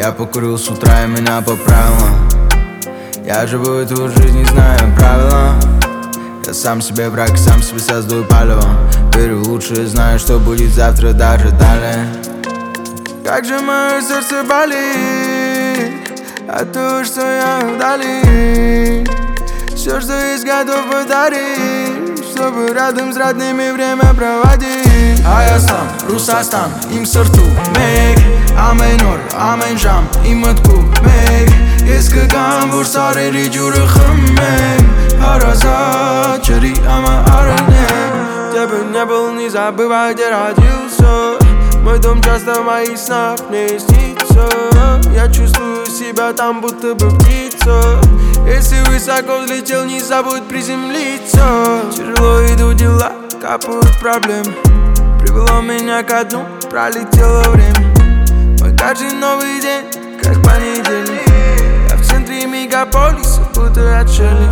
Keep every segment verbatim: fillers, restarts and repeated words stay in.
Я покурил с утра и меня поправило. Я живу эту жизнь, не знаю правила. Я сам себе враг, сам себе создаю палево. Верю в лучшее, знаю, что будет завтра, даже далее. Как же мое сердце болит от того, что я вдали. Все, что есть, готов подарить, чтобы рядом с родными время проводить. Hayastan, Rusastan, им сорту meg Ամեն օր, ամեն ժամ, իմ մտքում meg Ես կգամ, որ սարերի ջուրը խմեմ Հարազատ ջրի ամառանեմ Тебя не был, не забывай, где родился. Мой дом часто в моих снах мне снится. Я чувствую себя там, будто бы птица. Если высоко взлетел, не забудь приземлиться. Тяжело идут дела, капают проблемы. Привело меня ко дну, пролетело время. Мой каждый новый день, как понедельник. Я в центре мегаполиса, будто отшельник.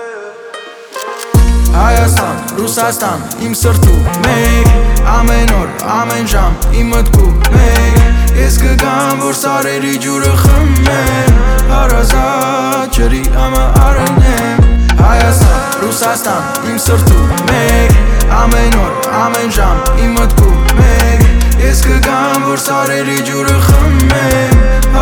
Հայաստան, Ռուսաստան, իմ սրտում մեկ Ամեն օր, ամեն ժամ, իմ մտքում մեկ Ես կգամ, որ սարերի ջուրը խմեմ Հարազատ ջրի ամառանեմ Հայաստան, Ռուսաստան, իմ սրտում մեկ Ամեն օր, ամեն ժամ, իմ մտքում մեկ Ես կգամ, որ սարերի ջուրը խմեմ